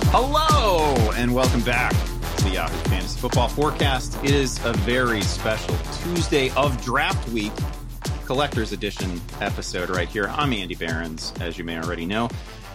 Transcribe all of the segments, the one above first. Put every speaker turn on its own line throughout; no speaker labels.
Hello, and welcome back to the Yahoo Fantasy Football Forecast. It is a very special Tuesday of Draft Week, Collector's Edition episode right here. I'm Andy Behrens, as you may already know.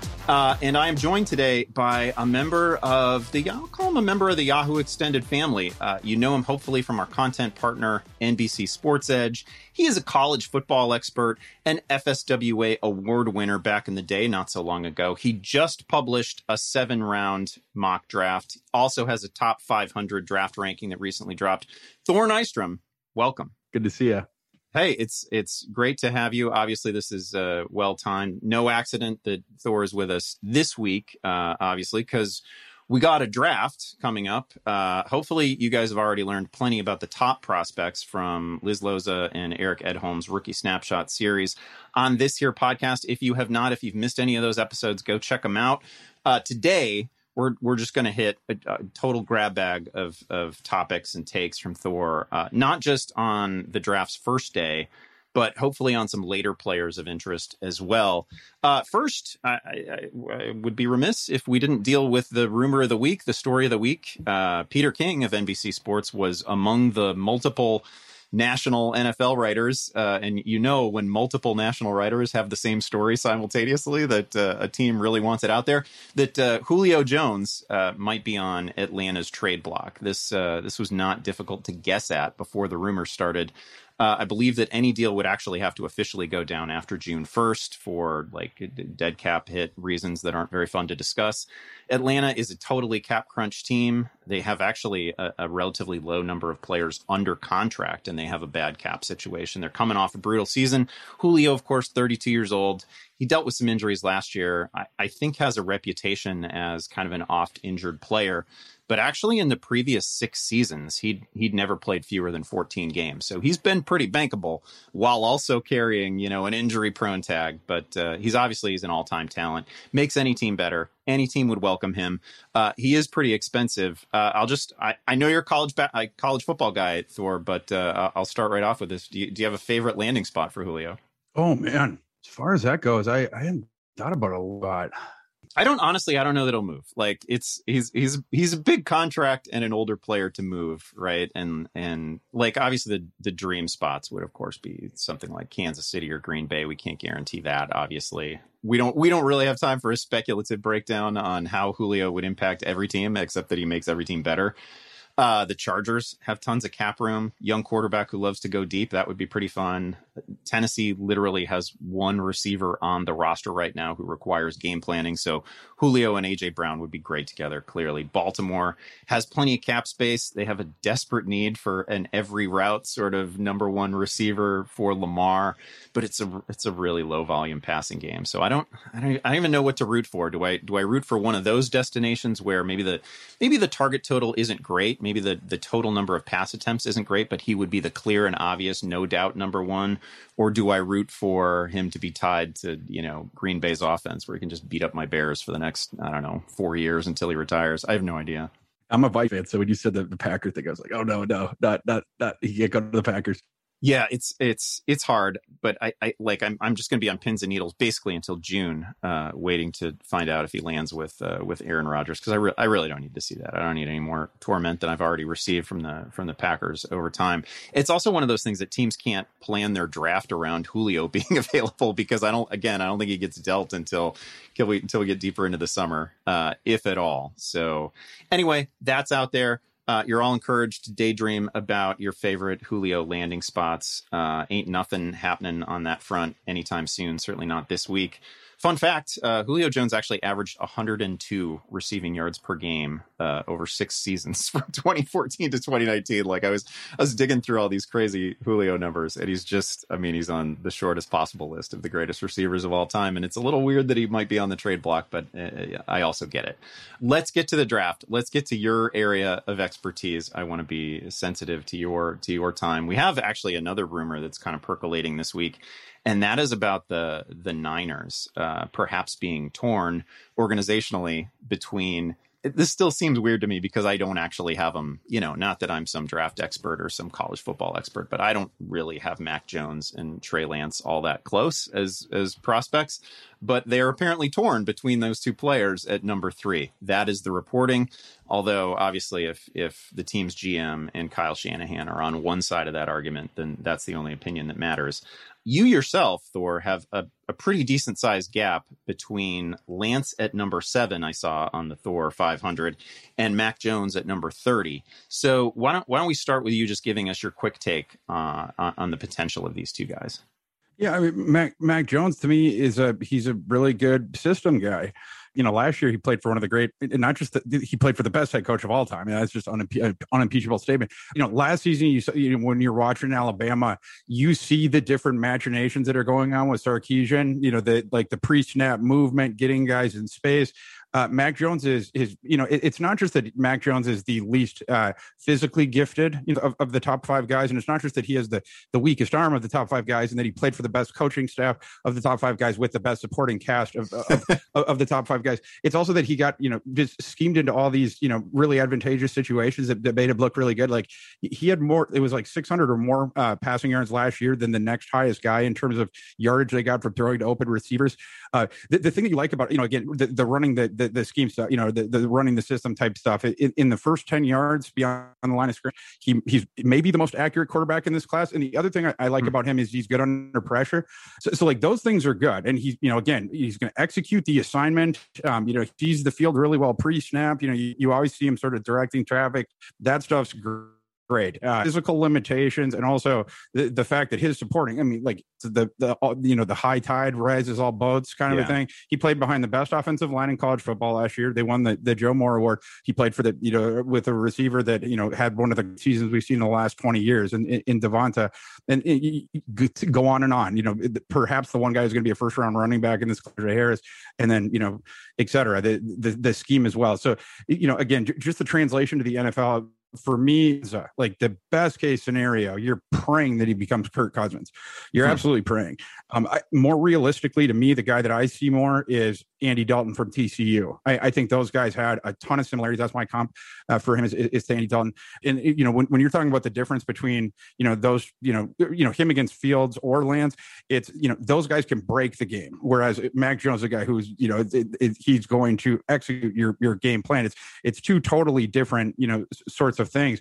And I am joined today by a member of I'll call him a member of the Yahoo Extended family. You know him hopefully from our content partner, NBC Sports Edge. He is a college football expert and FSWA award winner back in the day, not so long ago. He just published a 7-round mock draft. Also has a top 500 draft ranking that recently dropped. Thor Nystrom, welcome.
Good to see you.
Hey, it's great to have you. Obviously, this is well-timed. No accident that Thor is with us this week, obviously, because we got a draft coming up. Hopefully, you guys have already learned plenty about the top prospects from Liz Loza and Eric Edholm's Rookie Snapshot series on this here podcast. If you have not, if you've missed any of those episodes, go check them out. Today, we're just going to hit a total grab bag of topics and takes from Thor, not just on the draft's first day, but hopefully on some later players of interest as well. First, I would be remiss if we didn't deal with the rumor of the week, the story of the week. Peter King of NBC Sports was among the multiple national NFL writers, and you know when multiple national writers have the same story simultaneously that a team really wants it out there, that Julio Jones might be on Atlanta's trade block. This was not difficult to guess at before the rumors started. I believe that any deal would actually have to officially go down after June 1st for like dead cap hit reasons that aren't very fun to discuss. Atlanta is a totally cap crunch team. They have actually a relatively low number of players under contract, and they have a bad cap situation. They're coming off a brutal season. Julio, of course, 32 years old. He dealt with some injuries last year. I think has a reputation as kind of an oft-injured player. But actually, in the previous 6 seasons, he'd never played fewer than 14 games. So he's been pretty bankable while also carrying, an injury-prone tag. But he's an all-time talent. Makes any team better. Any team would welcome him. He is pretty expensive. I know you're a college football guy, Thor, but I'll start right off with this. Do you have a favorite landing spot for Julio?
Oh, man. As far as that goes, I hadn't thought about it a lot.
I don't know that he'll move. Like he's a big contract and an older player to move, right? And like obviously the dream spots would of course be something like Kansas City or Green Bay. We can't guarantee that, obviously. We don't really have time for a speculative breakdown on how Julio would impact every team, except that he makes every team better. The Chargers have tons of cap room. Young quarterback who loves to go deep. That would be pretty fun. Tennessee literally has one receiver on the roster right now who requires game planning. So Julio and A.J. Brown would be great together, clearly. Baltimore has plenty of cap space. They have a desperate need for an every route sort of number one receiver for Lamar, but it's a really low volume passing game. So I don't even know what to root for. Do I root for one of those destinations where maybe the target total isn't great? Maybe the total number of pass attempts isn't great, but he would be the clear and obvious, no doubt number one. Or do I root for him to be tied to, Green Bay's offense where he can just beat up my Bears for the next, 4 years until he retires? I have no idea.
I'm a Vikings fan, so when you said the Packers thing, I was like, oh, no, not he can't go to the Packers.
Yeah, it's hard, but I'm just going to be on pins and needles basically until June, waiting to find out if he lands with Aaron Rodgers, because I really don't need to see that. I don't need any more torment than I've already received from the Packers over time. It's also one of those things that teams can't plan their draft around Julio being available, because I don't think he gets dealt until we get deeper into the summer, if at all. So anyway, that's out there. You're all encouraged to daydream about your favorite Julio landing spots. Ain't nothing happening on that front anytime soon. Certainly not this week. Fun fact, Julio Jones actually averaged 102 receiving yards per game over 6 seasons from 2014 to 2019. Like I was digging through all these crazy Julio numbers, and he's on the shortest possible list of the greatest receivers of all time. And it's a little weird that he might be on the trade block, but I also get it. Let's get to the draft. Let's get to your area of expertise. I want to be sensitive to your time. We have actually another rumor that's kind of percolating this week, and that is about the Niners perhaps being torn organizationally between this still seems weird to me because I don't actually have them, not that I'm some draft expert or some college football expert, but I don't really have Mac Jones and Trey Lance all that close as prospects, but they're apparently torn between those two players at number 3. That is the reporting. Although obviously if the team's GM and Kyle Shanahan are on one side of that argument, then that's the only opinion that matters. You yourself, Thor, have a pretty decent sized gap between Lance at number 7, I saw on the Thor 500, and Mac Jones at number 30. So why don't we start with you just giving us your quick take on the potential of these two guys?
Yeah, I mean, Mac Jones to me he's a really good system guy. Last year he played for one of the great, not just he played for the best head coach of all time. And that's just unimpeachable statement. Last season, when you're watching Alabama, you see the different machinations that are going on with Sarkisian, the pre-snap movement, getting guys in space. Mac Jones is it's not just that Mac Jones is the least physically gifted of the top 5 guys. And it's not just that he has the weakest arm of the top 5 guys and that he played for the best coaching staff of the top 5 guys with the best supporting cast of the top 5 guys. It's also that he got, just schemed into all these, really advantageous situations that made him look really good. Like he had more, it was like 600 or more passing yards last year than the next highest guy in terms of yardage they got from throwing to open receivers. The thing that you like about, again, the running the scheme stuff, the running the system type stuff in the first 10 yards beyond the line of scrimmage, he's maybe the most accurate quarterback in this class. And the other thing I like about him is he's good under pressure. So like those things are good. And he's, again, he's going to execute the assignment. He sees the field really well pre-snap. You always see him sort of directing traffic. That stuff's great. Physical limitations, and also the fact that his supporting, I mean, like the high tide rises all boats kind of a thing. He played behind the best offensive line in college football last year. They won the Joe Moore Award. He played for with a receiver that had one of the seasons we've seen in the last 20 years in Devonta, and go on and on. Perhaps the one guy is going to be a first round running back in this Harris, and then et cetera. The scheme as well. So again, just the translation to the NFL. For me, is like the best case scenario, you're praying that he becomes Kirk Cousins. You're absolutely praying. More realistically, to me, the guy that I see more is Andy Dalton from TCU. I think those guys had a ton of similarities. That's my comp for him is Andy Dalton. And when you're talking about the difference between those him against Fields or Lance, it's those guys can break the game. Whereas Mac Jones is a guy who's he's going to execute your game plan. It's two totally different sorts of things.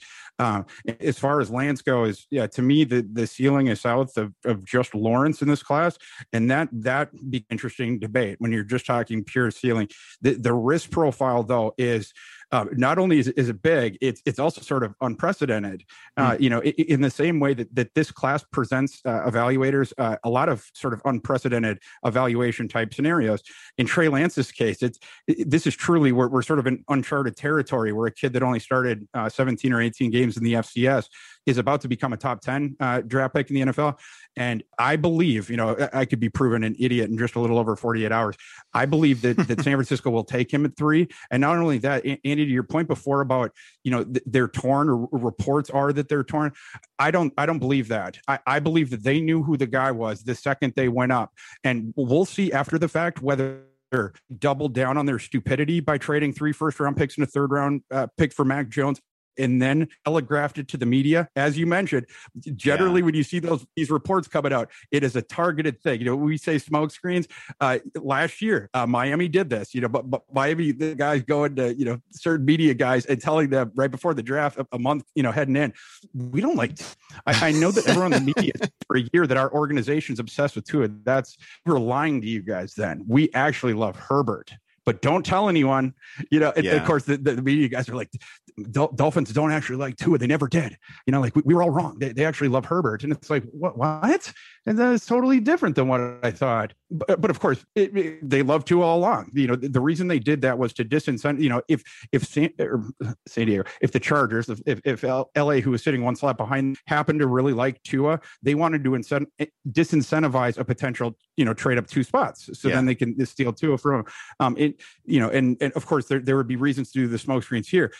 As far as Lance goes, to me the ceiling is south of just Lawrence in this class, and that be interesting debate when you're just talking pure ceiling. The risk profile though is not only is it big, it's also sort of unprecedented. In the same way that this class presents evaluators a lot of sort of unprecedented evaluation type scenarios. In Trey Lance's case, this is truly we're sort of in uncharted territory where a kid that only started 17 or 18 games in the FCS is about to become a top 10 draft pick in the NFL. And I believe, I could be proven an idiot in just a little over 48 hours. I believe that San Francisco will take him at 3. And not only that, Andy, to your point before about, they're torn, or reports are that they're torn. I don't believe that. I believe that they knew who the guy was the second they went up. And we'll see after the fact whether doubled down on their stupidity by trading 3 first-round picks and a third-round pick for Mac Jones, and then telegraphed it to the media. As you mentioned, generally when you see these reports coming out, it is a targeted thing. We say smoke screens. Last year, Miami did this. But Miami, the guys going to certain media guys and telling them right before the draft, a month heading in, we don't like. I know that everyone in the media for a year that our organization's obsessed with Tua. We're lying to you guys. Then we actually love Herbert. But don't tell anyone, Of course, the media guys are like, Dolphins don't actually like Tua. They never did. We were all wrong. They actually love Herbert. And it's like, what? And that is totally different than what I thought. But of course, they love Tua all along. The reason they did that was to disincentive, if San Diego, if the Chargers, if LA, who was sitting one slot behind, happened to really like Tua, they wanted to disincentivize a potential, trade up 2 spots. So then they can steal Tua from him. And of course there would be reasons to do the smoke screens here, but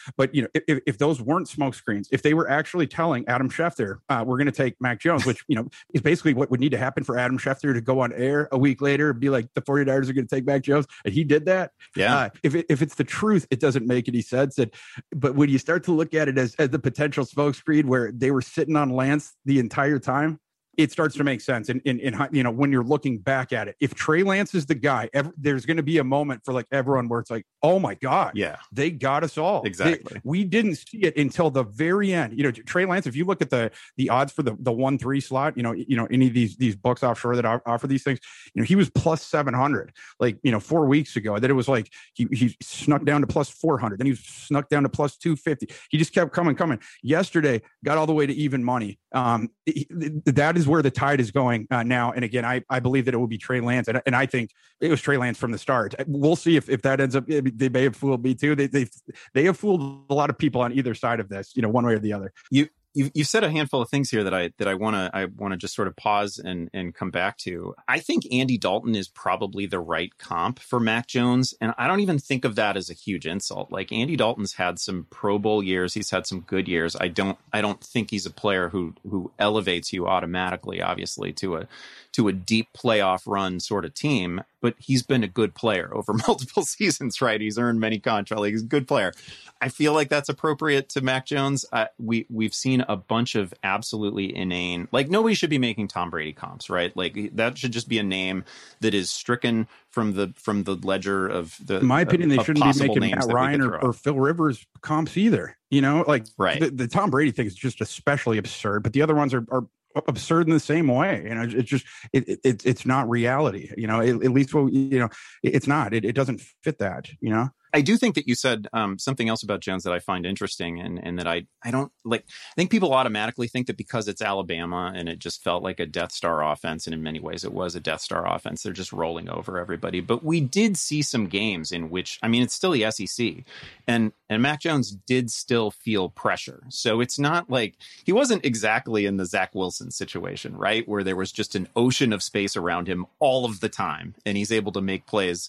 if those weren't smoke screens, if they were actually telling Adam Schefter, we're going to take Mac Jones, which, is basically what would need to happen for Adam Schefter to go on air a week later and be like, the 49ers are going to take Mac Jones. And he did that.
Yeah.
If it's the truth, it doesn't make any sense. But when you start to look at it as the potential smoke screen where they were sitting on Lance the entire time, it starts to make sense. And when you're looking back at it, if Trey Lance is the guy, there's going to be a moment for like everyone where it's like, oh my God,
yeah,
they got us all.
Exactly.
We didn't see it until the very end. Trey Lance, if you look at the odds for the 1-3 slot, any of these books offshore that offer these things, he was plus 700, 4 weeks ago. Then it was like, he snuck down to plus 400. Then he snuck down to plus 250. He just kept coming. Yesterday, got all the way to even money. That is where the tide is going now. And again, I believe that it will be Trey Lance. And I think it was Trey Lance from the start. We'll see if that ends up, they may have fooled me too. They have fooled a lot of people on either side of this, one way or the other.
You said a handful of things here that I want to just sort of pause and come back to. I think Andy Dalton is probably the right comp for Mac Jones, and I don't even think of that as a huge insult. Like, Andy Dalton's had some Pro Bowl years, he's had some good years. I don't think he's a player who elevates you automatically, obviously, to a deep playoff run sort of team. But he's been a good player over multiple seasons, right? He's earned many contracts. He's a good player. I feel like that's appropriate to Mac Jones. We've seen a bunch of absolutely inane, like, nobody should be making Tom Brady comps, right? Like, that should just be a name that is stricken from the ledger of the.
In my opinion, they shouldn't be making Matt Ryan or Phil Rivers comps either. Right. The Tom Brady thing is just especially absurd, but the other ones are absurd in the same way. It's just it's not reality. At least it's not. It doesn't fit that.
I do think that you said something else about Jones that I find interesting, and that I don't like. I think people automatically think that because it's Alabama and it just felt like a Death Star offense, and in many ways it was a Death Star offense, they're just rolling over everybody. But we did see some games in which, it's still the SEC, and Mac Jones did still feel pressure. So it's not like he wasn't exactly in the Zach Wilson situation, right, where there was just an ocean of space around him all of the time, and he's able to make plays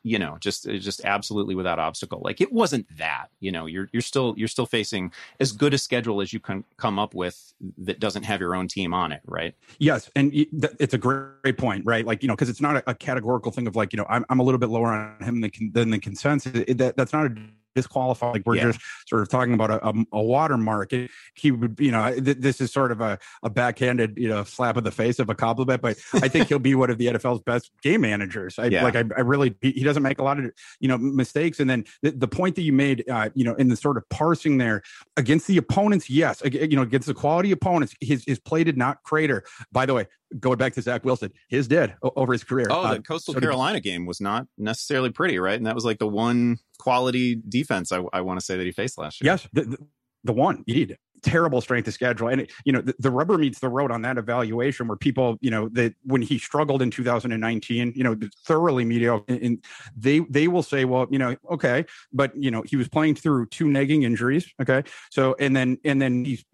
just absolutely without obstacle. Like, it wasn't that, you're still facing as good a schedule as you can come up with that doesn't have your own team on it. Right.
Yes. And it's a great point, right? Like, because it's not a categorical thing of like, I'm a little bit lower on him than the consensus. That's not a disqualified. Like, we're just sort of talking about a watermark. He would, this is sort of a backhanded, slap of the face of a compliment, but I think he'll be one of the NFL's best game managers. I really, he doesn't make a lot of, mistakes. And then the point that you made, in the sort of parsing there against the opponents, yes, against the quality opponents, his play did not crater. By the way, going back to Zach Wilson, his did over his career.
Oh, the Coastal Carolina game was not necessarily pretty, right? And that was like the one quality defense I want to say that he faced last year.
Yes, the one indeed. Terrible strength of schedule, and the rubber meets the road on that evaluation. Where people, that when he struggled in 2019, thoroughly mediocre, and they will say, well, okay, but he was playing through 2 nagging injuries, okay, so and then he's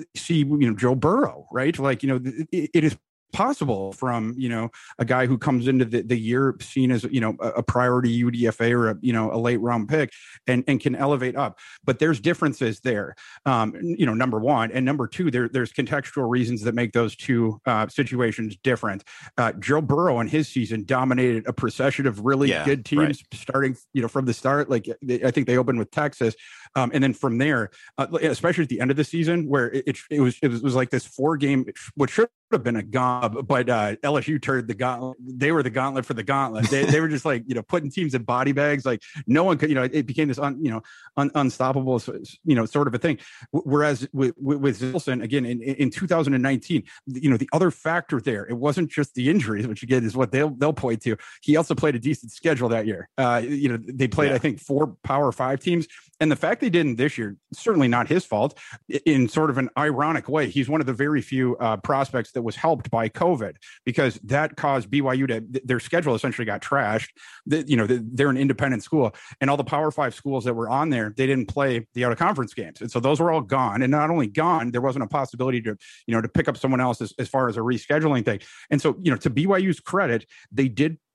Joe Burrow, right? Like, it is possible from a guy who comes into the year seen as a priority UDFA or a late round pick and can elevate up, but there's differences there, number one, and number two, there's contextual reasons that make those two situations different. Joe Burrow in his season dominated a procession of really good teams, starting from the start. Like, I think they opened with Texas, and then from there, especially at the end of the season, where it was like this 4-game, which should have been a gob, but LSU turned the gauntlet. They were the gauntlet for the gauntlet. They were just like putting teams in body bags. Like, no one could. It became this unstoppable sort of a thing. Whereas with Wilson again in 2019, the other factor there, it wasn't just the injuries, which again is what they'll point to. He also played a decent schedule that year. They played I think 4 Power 5 teams, and the fact they didn't this year, certainly not his fault. In sort of an ironic way, he's one of the very few prospects that was helped by COVID, because that caused BYU to, their schedule essentially got trashed. They're an independent school, and all the Power 5 schools that were on there, they didn't play the out of conference games. And so those were all gone. And not only gone, there wasn't a possibility to pick up someone else as far as a rescheduling thing. And so, to BYU's credit, they did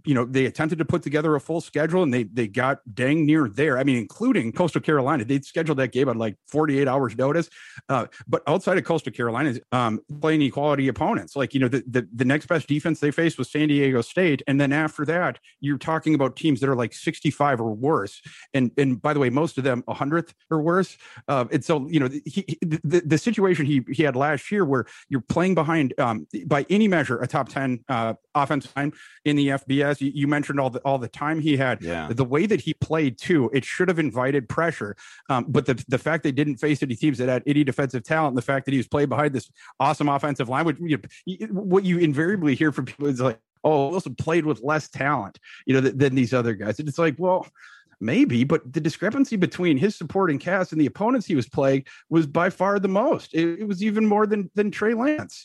they attempted to put together a full schedule, and they got dang near there. I mean, including Coastal Carolina. They scheduled that game on like 48 hours notice. But outside of Coastal Carolina, playing equality opponents, like, the next best defense they faced was San Diego State. And then after that, you're talking about teams that are like 65 or worse. And by the way, most of them 100th or worse. And so, the situation he had last year, where you're playing behind, by any measure, a top 10 offensive line in the FBS. You mentioned all the time he had.
Yeah.
The way that he played too, it should have invited pressure. But the fact they didn't face any teams that had any defensive talent, and the fact that he was played behind this awesome offensive line, which what you invariably hear from people is like, oh, Wilson played with less talent, than these other guys. And it's like, well, maybe, but the discrepancy between his supporting cast and the opponents he was playing was by far the most. It was even more than Trey Lance,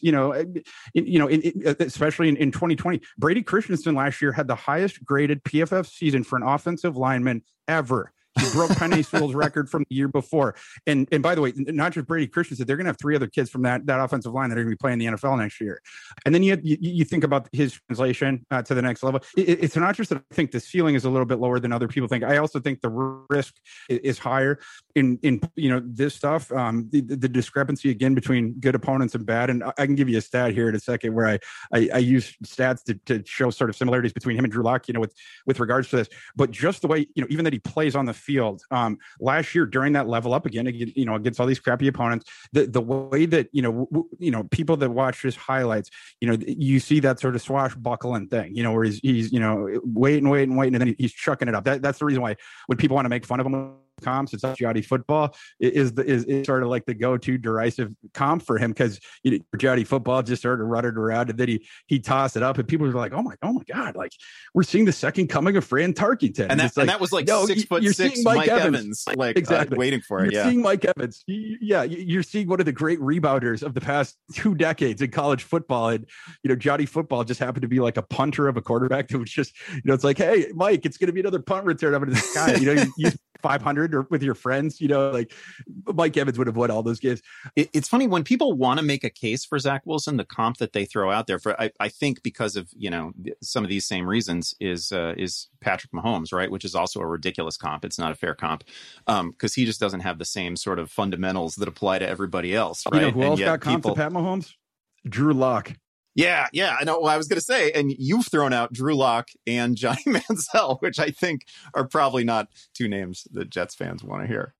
especially in 2020. Brady Christensen last year had the highest graded PFF season for an offensive lineman ever. He broke Penny Sewell's record from the year before. And by the way, not just Brady Christensen, they're going to have 3 other kids from that offensive line that are going to be playing the NFL next year. And then you think about his translation to the next level. It's not just that I think the ceiling is a little bit lower than other people think. I also think the risk is higher in this stuff. The discrepancy again between good opponents and bad. And I can give you a stat here in a second where I use stats to show sort of similarities between him and Drew Lock, with regards to this. But just the way, even that he plays on the field last year during that level up again, against all these crappy opponents, the way that people that watch his highlights, you see that sort of swashbuckling thing, where he's waiting, and then he's chucking it up. That's the reason why when people want to make fun of him comps, it's Jody football is sort of like the go-to derisive comp for him, because Jody football just sort of ruttered around, and then he tossed it up, and people were like, oh my god, like we're seeing the second coming of Fran Tarkington.
And that was like 6'6" Mike Evans, like
exactly
waiting for it.
You're seeing Mike Evans. You're seeing one of the great rebounders of the past 2 decades in college football, and Jody football just happened to be like a punter of a quarterback that was just it's like, hey Mike, it's going to be another punt return up into the sky. You 500 or with your friends, like Mike Evans would have won all those games.
It's funny when people want to make a case for Zach Wilson, the comp that they throw out there for, I think because of, some of these same reasons is Patrick Mahomes, right? Which is also a ridiculous comp. It's not a fair comp because he just doesn't have the same sort of fundamentals that apply to everybody else, right?
Who else got comp to Pat Mahomes? Drew Lock.
Yeah, I know. Well, I was going to say, and you've thrown out Drew Lock and Johnny Manziel, which I think are probably not 2 names that Jets fans want to hear.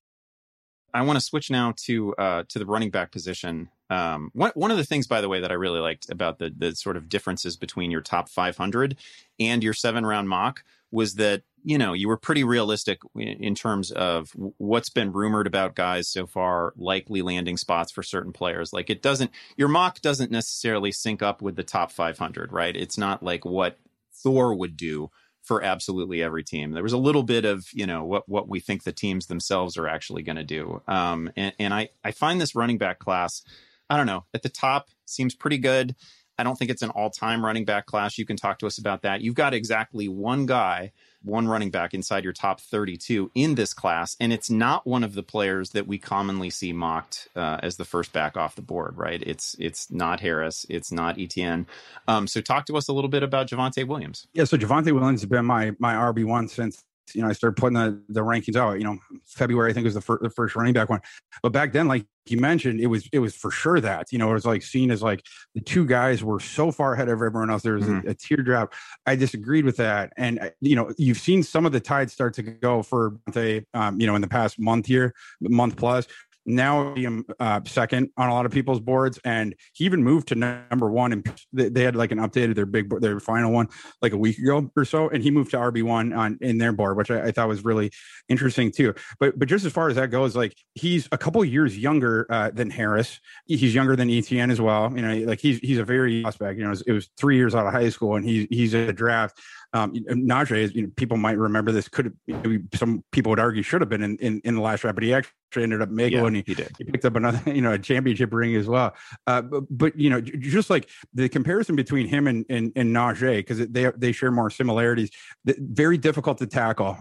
I want to switch now to the running back position. One of the things, by the way, that I really liked about the sort of differences between your top 500 and your 7-round mock was that, you were pretty realistic in terms of what's been rumored about guys so far, likely landing spots for certain players. Like your mock doesn't necessarily sync up with the top 500, right? It's not like what Thor would do for absolutely every team. There was a little bit of, what we think the teams themselves are actually going to do. And I find this running back class, I don't know, at the top seems pretty good. I don't think it's an all-time running back class. You can talk to us about that. You've got exactly one running back inside your top 32 in this class, and it's not one of the players that we commonly see mocked as the first back off the board, right? It's not Harris. It's not Etienne. So talk to us a little bit about Javonte Williams.
Yeah, so Javonte Williams has been my RB1 since I started putting the rankings out. February I think was the first running back one, but back then, like you mentioned, it was for sure that it was like seen as like the 2 guys were so far ahead of everyone else. There was a teardrop. I disagreed with that, and you've seen some of the tides start to go for in the past month plus. Now I'm second on a lot of people's boards, and he even moved to number 1. And they had like an updated their final one like a week ago or so, and he moved to RB1 in their board, which I thought was really interesting too. But just as far as that goes, like he's a couple years younger than Harris. He's younger than Etienne as well. Like he's a very prospect. It was 3 years out of high school, and he's at a draft. Najee is, people might remember this. Some people would argue should have been in the last draft, but he actually ended up making one. He picked up another, a championship ring as well. But just like the comparison between him and Najee, because they share more similarities. Very difficult to tackle.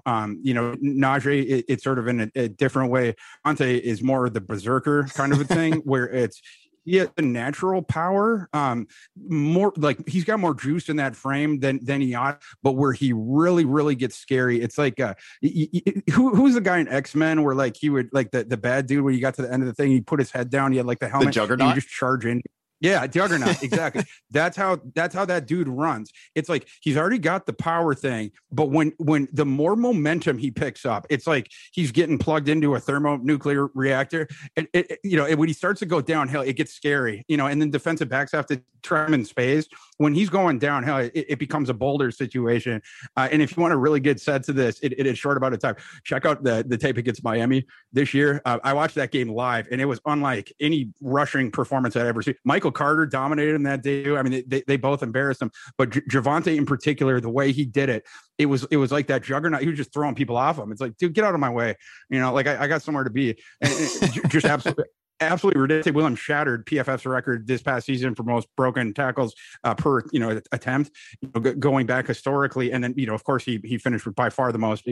Najee, it's sort of in a different way. Ante is more the berserker kind of a thing, where he has a natural power, more like he's got more juice in that frame than he ought. But where he really gets scary, it's like who's the guy in X-Men where like he would like the bad dude when he got to the end of the thing, he put his head down, he had like the helmet,
the Juggernaut,
and he just charge in. Yeah, Juggernaut, exactly. That's how that dude runs. It's like he's already got the power thing, but when the more momentum he picks up, it's like he's getting plugged into a thermonuclear reactor. And when he starts to go downhill, it gets scary. And then defensive backs have to try him in space. When he's going downhill, it becomes a boulder situation. And if you want a really good sense of this, it is short amount of time. Check out the tape against Miami this year. I watched that game live, and it was unlike any rushing performance I'd ever seen. Michael Carter dominated him that day. I mean, they both embarrassed him, but Javonte in particular, the way he did it, it was like that Juggernaut. He was just throwing people off him. It's like, dude, get out of my way. Like I got somewhere to be. And just absolutely ridiculous. Williams shattered PFF's record this past season for most broken tackles per attempt, going back historically. And then of course he finished with by far the most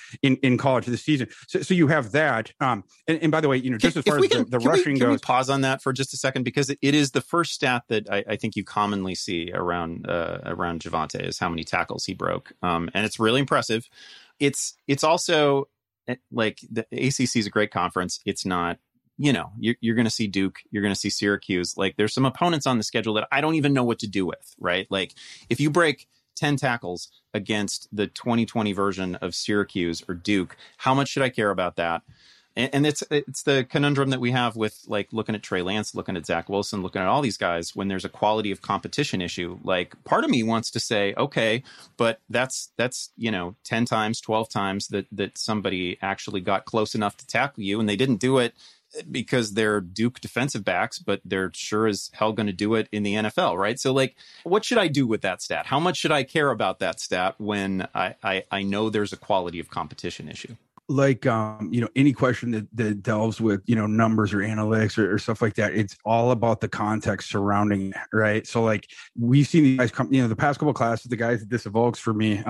in college this season. So you have that. And by the way, just as far as the rushing goes,
can we pause on that for just a second, because it is the first stat that I think you commonly see around Javonte is how many tackles he broke, and it's really impressive. It's also like the ACC is a great conference. It's not. You're going to see Duke, you're going to see Syracuse. Like there's some opponents on the schedule that I don't even know what to do with, right? Like if you break 10 tackles against the 2020 version of Syracuse or Duke, how much should I care about that? And it's the conundrum that we have with like looking at Trey Lance, looking at Zach Wilson, looking at all these guys when there's a quality of competition issue. Like part of me wants to say, okay, but that's 10 times, 12 times that somebody actually got close enough to tackle you, and they didn't do it because they're Duke defensive backs, but they're sure as hell going to do it in the NFL, right? So like, what should I do with that stat? How much should I care about that stat when I know there's a quality of competition issue?
Like, any question that delves with, numbers or analytics or stuff like that, it's all about the context surrounding it, right? So like we've seen these guys come, the past couple of classes, the guys that this evokes for me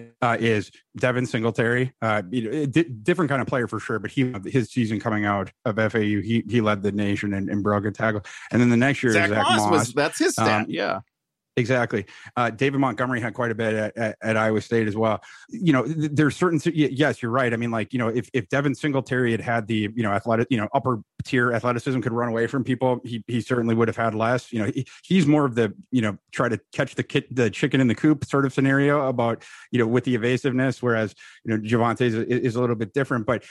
is Devin Singletary, different kind of player for sure, but his season coming out of FAU, he led the nation in broken tackle. And then the next year, Zach Moss
that's his stat. Yeah.
Exactly. David Montgomery had quite a bit at Iowa State as well. There's certain, yes, you're right. I mean, like, if Devin Singletary had the, athletic, upper tier athleticism, could run away from people, he certainly would have had less. He's more of the, try to catch the chicken in the coop sort of scenario about, with the evasiveness, whereas, Javonte is a little bit different. But,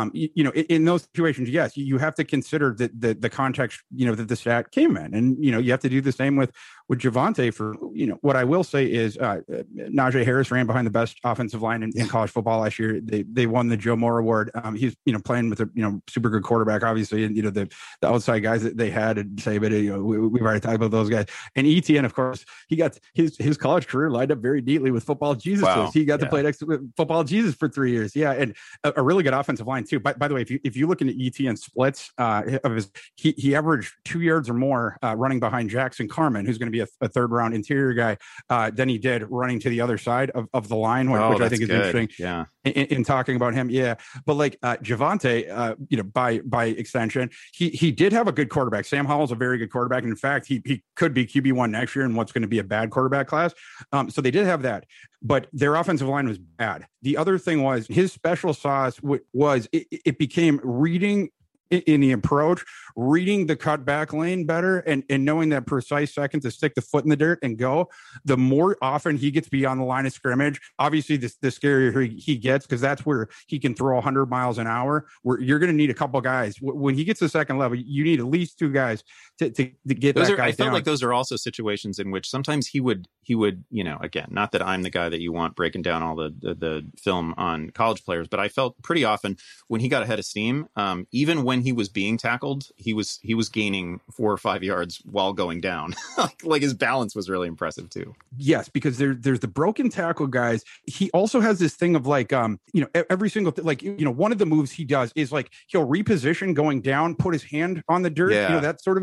in those situations, yes, you have to consider the context, that the stat came in. And, you have to do the same with Javonte. For what I will say is Najee Harris ran behind the best offensive line in college football last year. They won the Joe Moore Award. He's playing with a super good quarterback, obviously, and the outside guys that they had at Saban. We've already talked about those guys. And ETN, of course, he got his college career lined up very neatly with Football Jesus.
Wow.
He got to play next to Football Jesus for 3 years. Yeah, and a really good offensive line too. By the way, if you look into ETN splits of his, he averaged 2 yards or more running behind Jackson Carman, who's going to be a third round interior guy, than he did running to the other side of the line, which I think is good. Interesting.
Yeah.
In talking about him. Yeah. But like Javonte, by extension, he did have a good quarterback. Sam Howell's a very good quarterback. And in fact, he could be QB1 next year in what's going to be a bad quarterback class. So they did have that, but their offensive line was bad. The other thing was his special sauce was it became reading in the approach, reading the cutback lane better, and knowing that precise second to stick the foot in the dirt and go. The more often he gets beyond the line of scrimmage, obviously the scarier he gets, because that's where he can throw 100 miles an hour, where you're going to need a couple guys. When he gets to the second level, you need at least two guys to get those that guy down.
I felt like those are also situations in which sometimes he would, again, not that I'm the guy that you want breaking down all the film on college players, but I felt pretty often when he got ahead of steam, even when he was being tackled, he was gaining 4 or 5 yards while going down. like his balance was really impressive too.
Yes, because there's the broken tackle guys. He also has this thing of like, every single one of the moves he does is like he'll reposition going down, put his hand on the dirt, that sort of a thing.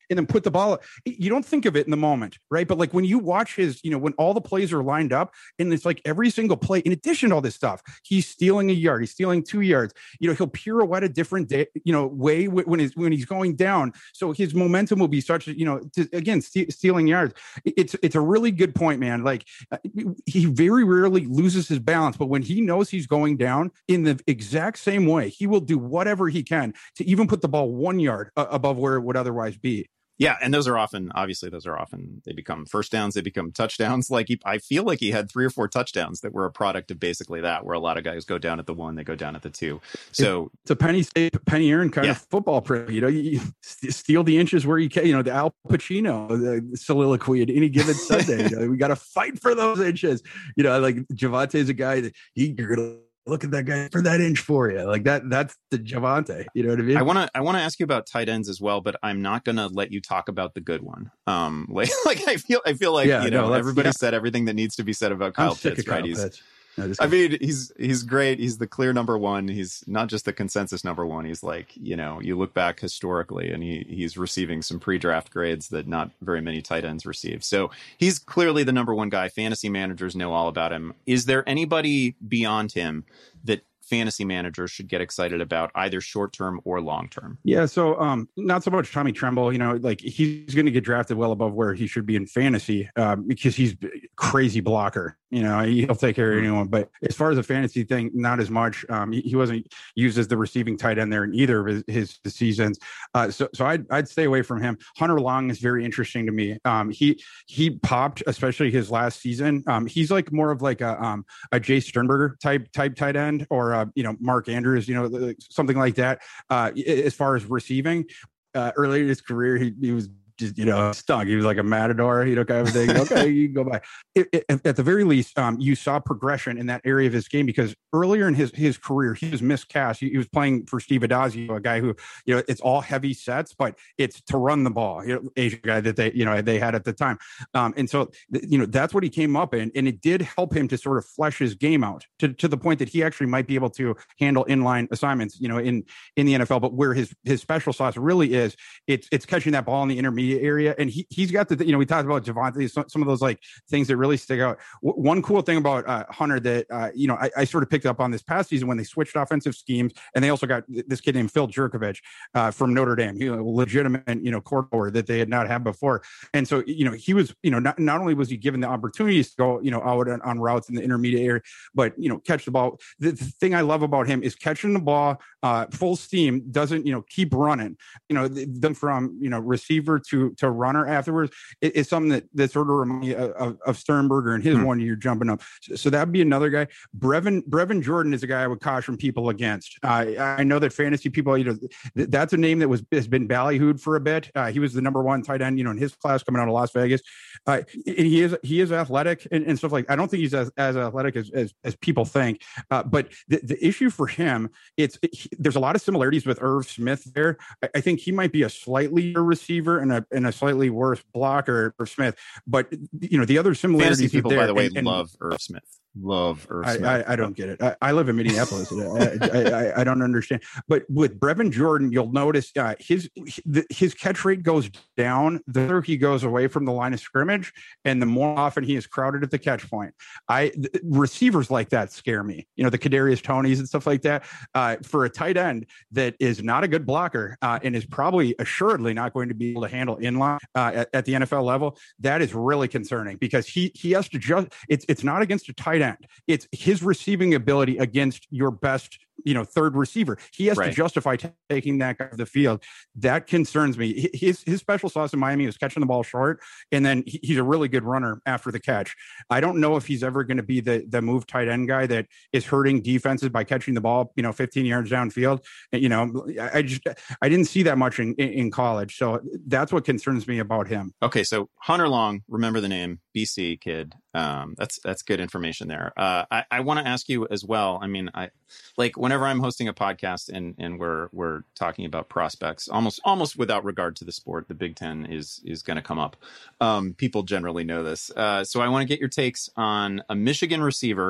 and then put the ball. You don't think of it in the moment, right? But like when you watch his, when all the plays are lined up and it's like every single play, in addition to all this stuff, he's stealing a yard, he's stealing 2 yards. He'll pirouette a different way when he's going down. So his momentum will be such, again, stealing yards. It's a really good point, man. Like he very rarely loses his balance, but when he knows he's going down in the exact same way, he will do whatever he can to even put the ball 1 yard above where it would otherwise be.
Yeah, and those are often they become first downs, they become touchdowns. Like I feel like he had 3 or 4 touchdowns that were a product of basically that, where a lot of guys go down at the 1, they go down at the 2. So
it's a penny earned kind of football print. You steal the inches where you can. The Al Pacino soliloquy at any given Sunday. We got to fight for those inches. Like Javonte's a guy that you're gonna look at that guy for that inch for you. Like that's the Javonte. You know what I mean?
I want to ask you about tight ends as well, but I'm not going to let you talk about the good one. Like I feel like, everybody said everything that needs to be said about Kyle Pitts, right? He's great. He's the clear number 1. He's not just the consensus number 1. He's like, you look back historically and he's receiving some pre-draft grades that not very many tight ends receive. So he's clearly the number 1 guy. Fantasy managers know all about him. Is there anybody beyond him that fantasy managers should get excited about, either short term or long term?
Yeah, so not so much Tommy Tremble. Like he's going to get drafted well above where he should be in fantasy because he's a crazy blocker. He'll take care of anyone. But as far as a fantasy thing, not as much. He wasn't used as the receiving tight end there in either of his seasons. So I'd stay away from him. Hunter Long is very interesting to me. He popped, especially his last season. He's like more of like a Jay Sternberger type tight end, or Mark Andrews, something like that. As far as receiving, early in his career, he was just, stunk. He was like a matador, kind of thing. Okay, you can go by. At the very least, you saw progression in that area of his game, because earlier in his career, he was miscast. He was playing for Steve Adazio, a guy who, it's all heavy sets, but it's to run the ball. Asian guy that they had at the time, and so that's what he came up in, and it did help him to sort of flesh his game out to the point that he actually might be able to handle inline assignments, in the NFL. But where his special sauce really is, it's catching that ball in the intermediate area, and he's got the we talked about Javonte, some of those like things that really stick out. One cool thing about Hunter that I sort of picked up on this past season when they switched offensive schemes, and they also got this kid named Phil Jerkovich from Notre Dame, legitimate corridor that they had not had before. And so he was not only was he given the opportunities to go out on routes in the intermediate area, but catch the ball. The thing I love about him is catching the ball full steam, doesn't keep running. Then from receiver to runner afterwards is something that sort of reminds me of Sternberger and his 1 year jumping up. So that'd be another guy. Brevin Jordan is a guy I would caution people against. I know that fantasy people, that's a name that has been ballyhooed for a bit. He was the number 1 tight end, in his class coming out of Las Vegas. And he is athletic and stuff like. I don't think he's as athletic as people think. But the issue for him, there's a lot of similarities with Irv Smith there. I think he might be a slightly receiver and a slightly worse blocker for Smith, but the other similarities.
Fantasy people, by the way, love Irv Smith. Love Irv Smith.
I don't get it. I live in Minneapolis. I don't understand. But with Brevin Jordan, you'll notice his catch rate goes down the further he goes away from the line of scrimmage, and the more often he is crowded at the catch point. Receivers like that scare me. The Kadarius Tonys and stuff like that. For a tight end that is not a good blocker and is probably assuredly not going to be able to handle inline at the NFL level, that is really concerning, because he has to just. It's not against a tight end. It's his receiving ability against your best third receiver. He has to justify taking that guy off the field. That concerns me. His special sauce in Miami was catching the ball short, and then he's a really good runner after the catch. I don't know if he's ever going to be the move tight end guy that is hurting defenses by catching the ball 15 yards downfield. I didn't see that much in college, so that's what concerns me about him.
Okay, so Hunter Long, remember the name, BC kid. That's good information there. I want to ask you as well. I mean, whenever I'm hosting a podcast and we're talking about prospects, almost without regard to the sport, the Big Ten is going to come up. People generally know this. So I want to get your takes on a Michigan receiver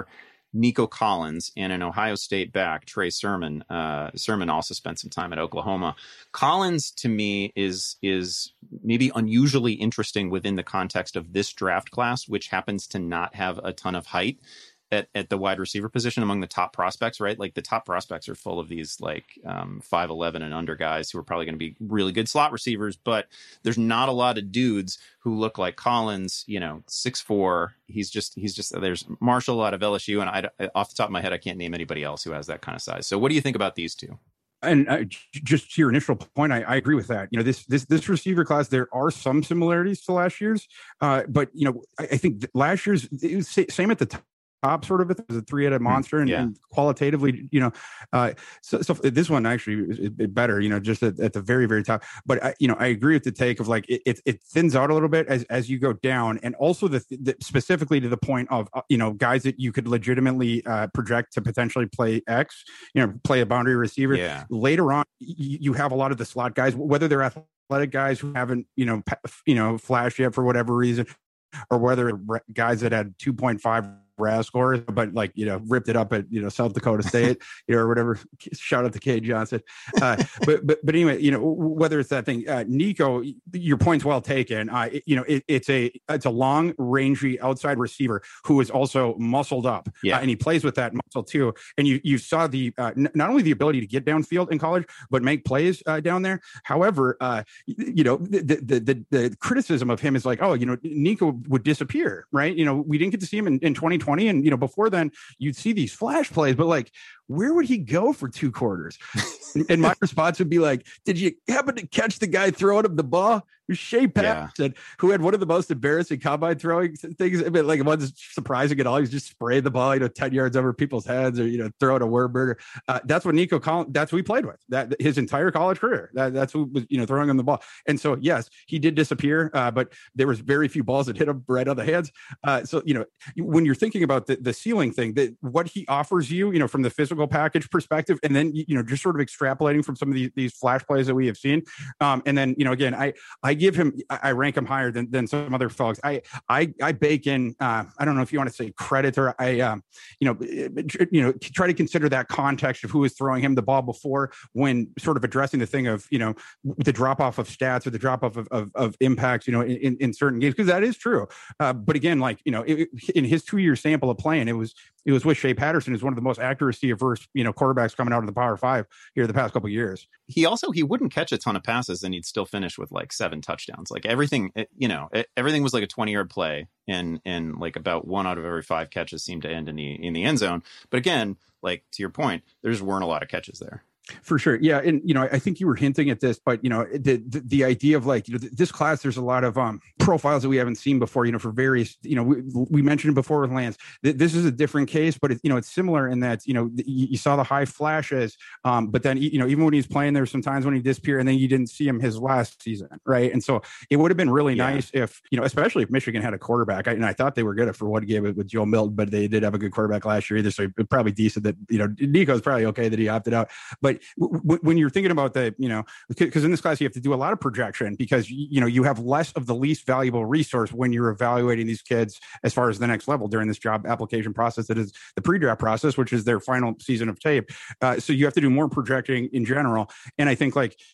Nico Collins, and an Ohio State back, Trey Sermon. Sermon also spent some time at Oklahoma. Collins, to me, is maybe unusually interesting within the context of this draft class, which happens to not have a ton of height at the wide receiver position among the top prospects, right? Like the top prospects are full of these 5'11" and under guys who are probably going to be really good slot receivers, but there's not a lot of dudes who look like Collins, 6'4". He's just there's Marshall out of LSU, and I off the top of my head, I can't name anybody else who has that kind of size. So what do you think about these two?
And just to your initial point, I agree with that. This receiver class, there are some similarities to last year's, but I think last year's it was same at the top sort of it was a three-headed monster, and qualitatively, so this one actually is better, just at the very, very top. But I agree with the take of it thins out a little bit as you go down, and also the specifically to the point of guys that you could legitimately project to potentially play X, play a boundary receiver. Yeah. Later on, you have a lot of the slot guys, whether they're athletic guys who haven't flashed yet for whatever reason, or whether guys that had 2.5 RAS scores, but ripped it up at South Dakota State, or whatever. Shout out to Cade Johnson. But anyway, whether it's that thing, Nico, your point's well taken. It's a long, rangy outside receiver who is also muscled up, and he plays with that muscle too. And you saw the not only the ability to get downfield in college, but make plays down there. However, the criticism of him is Nico would disappear, right? We didn't get to see him in 2020. And, before then you'd see these flash plays, but where would he go for 2 quarters? And my response would be did you happen to catch the guy throwing him the ball? Shea Patterson, who had one of the most embarrassing combine throwing things. I mean, one's surprising at all. He's just spraying the ball, 10 yards over people's heads, or, throwing a worm burger. That's what Nico Collins, that's who he played with that his entire college career. That's who was, throwing him the ball. And so, yes, he did disappear, but there was very few balls that hit him right on the hands. So, when you're thinking about the ceiling thing, that what he offers you, from the physical package perspective, and then, just sort of extrapolating from some of these flash plays that we have seen. And then, again, I rank him higher than some other folks. I bake in, I don't know if you want to say credit, or try to consider that context of who is throwing him the ball before, when sort of addressing the thing of, the drop off of stats or the drop off of impacts, in certain games, because that is true. But again, in his 2-year sample of playing, it was with Shea Patterson, who's one of the most accuracy averse, quarterbacks coming out of the Power 5 here the past couple of years.
He wouldn't catch a ton of passes, and he'd still finish with 7 touchdowns. Everything, everything was a 20-yard play, and about 1 out of every 5 catches seemed to end in the end zone. But again, to your point, there just weren't a lot of catches there.
For sure. Yeah. And, I think you were hinting at this, but, the idea of this class, there's a lot of profiles that we haven't seen before, for various, we mentioned it before with Lance. This is a different case, but it's similar in that, you saw the high flashes, but then, even when he's playing, there's some times when he disappeared, and then you didn't see him his last season. Right. And so it would have been really nice if, especially if Michigan had a quarterback, and I thought they were good for what he gave it with Joe Milton, but they did have a good quarterback last year either. So it's probably decent that, Nico's probably okay that he opted out. But when you're thinking about the, because in this class you have to do a lot of projection, because you have less of the least valuable resource when you're evaluating these kids as far as the next level during this job application process that is the pre-draft process, which is their final season of tape. So you have to do more projecting in general, and I think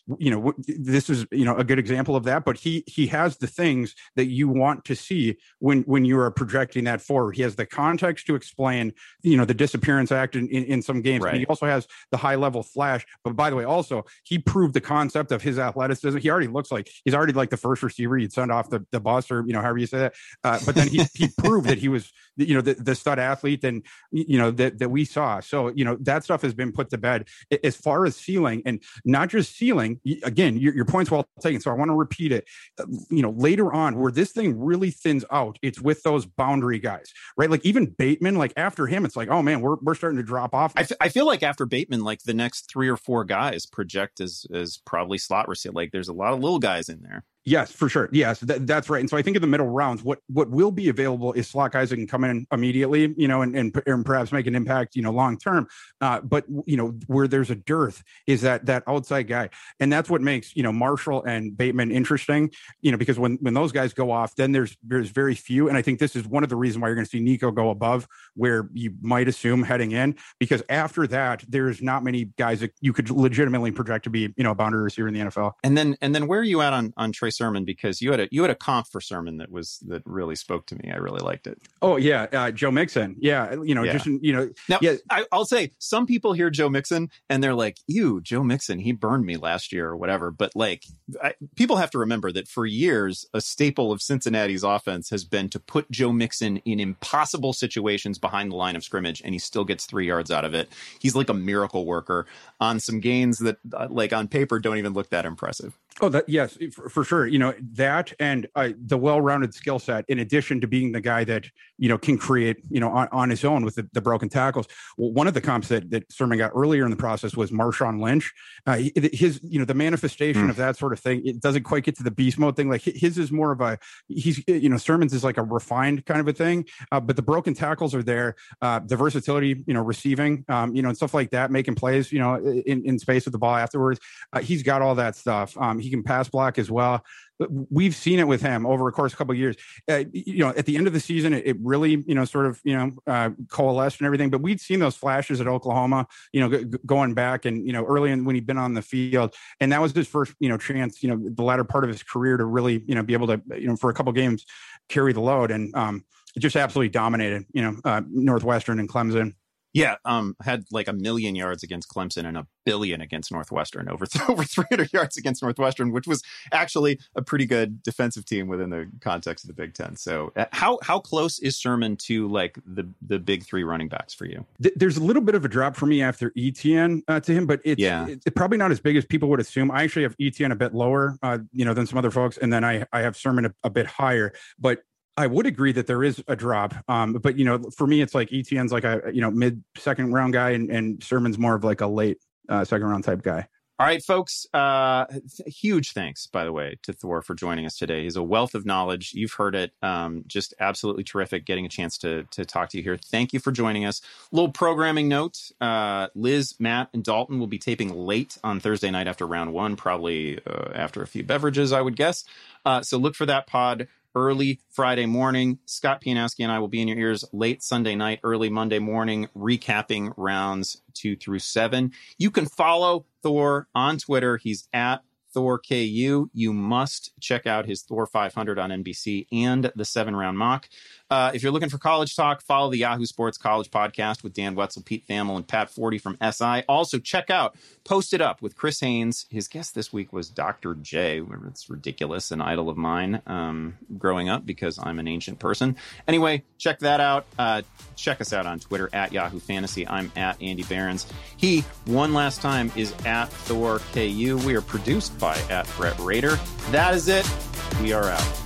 this is a good example of that. But he has the things that you want to see when you are projecting that forward. He has the context to explain the disappearance act in some games, right. And he also has the high level flash. But by the way, also, he proved the concept of his athleticism. He already looks like he's already the first receiver you'd send off the bus, or, however you say that. But then he proved that he was, the stud athlete, and, that we saw. So, that stuff has been put to bed. As far as ceiling, and not just ceiling, again, your point's well taken. So I want to repeat it. Later on, where this thing really thins out, it's with those boundary guys, right? Even Bateman, after him, it's oh man, we're starting to drop off.
I feel like after Bateman, the next 3 or 4 guys project as probably slot receiver. There's a lot of little guys in there.
Yes, for sure. Yes, that's right. And so I think in the middle rounds, what will be available is slot guys that can come in immediately, and perhaps make an impact, long term. But where there's a dearth is that outside guy, and that's what makes Marshall and Bateman interesting. Because when those guys go off, then there's very few, and I think this is one of the reasons why you're going to see Nico go above where you might assume heading in, because after that there's not many guys that you could legitimately project to be a boundary receiver in the NFL.
And then where are you at on Trey Sermon? Because you had a comp for Sermon that really spoke to me. I really liked it.
Oh yeah, Joe Mixon. Yeah, just
Now,
yeah.
I'll say some people hear Joe Mixon and they're like, "Ew, Joe Mixon, he burned me last year or whatever." But people have to remember that for years, a staple of Cincinnati's offense has been to put Joe Mixon in impossible situations behind the line of scrimmage, and he still gets 3 yards out of it. He's like a miracle worker on some gains that, on paper, don't even look that impressive.
Oh, yes, for sure. That and the well-rounded skill set, in addition to being the guy that, can create, on his own with the broken tackles. Well, one of the comps that Sermon got earlier in the process was Marshawn Lynch. His, the manifestation of that sort of thing, it doesn't quite get to the beast mode thing. Like his is more of Sermon's is like a refined kind of a thing. But the broken tackles are there. The versatility, receiving, and stuff like that, making plays, in space with the ball afterwards. He's got all that stuff. He can pass block as well. But we've seen it with him over a course of a couple of years. At the end of the season, it really, coalesced and everything. But we'd seen those flashes at Oklahoma, going back and, early in when he'd been on the field. And that was his first, chance, the latter part of his career to really, be able to, for a couple of games, carry the load. And just absolutely dominated, Northwestern and Clemson.
Yeah, had like 1 million yards against Clemson and 1 billion against Northwestern, over 300 yards against Northwestern, which was actually a pretty good defensive team within the context of the Big Ten. So how close is Sermon to like the big 3 running backs for you?
There's a little bit of a drop for me after Etienne to him, but it's probably not as big as people would assume. I actually have Etienne a bit lower, than some other folks, and then I have Sermon a bit higher, but I would agree that there is a drop. But, for me, it's like Etienne's like a, mid second round guy and Sermon's more of like a late second round type guy.
All right, folks. Huge thanks, by the way, to Thor for joining us today. He's a wealth of knowledge. You've heard it. Just absolutely terrific getting a chance to talk to you here. Thank you for joining us. Little programming note. Liz, Matt, and Dalton will be taping late on Thursday night after round 1, probably after a few beverages, I would guess. So look for that pod early Friday morning. Scott Pianowski and I will be in your ears late Sunday night, early Monday morning, recapping rounds 2 through 7. You can follow Thor on Twitter. He's at ThorKU. You must check out his Thor 500 on NBC and the 7-round mock. If you're looking for college talk, follow the Yahoo Sports College Podcast with Dan Wetzel, Pete Thamel, and Pat Forty from SI. Also, check out Posted Up with Chris Haynes. His guest this week was Dr. J. It's ridiculous, an idol of mine growing up because I'm an ancient person. Anyway, check that out. Check us out on Twitter at Yahoo Fantasy. I'm at Andy Behrens. He, one last time, is at ThorKU. We are produced by at Brett Rader. That is it. We are out.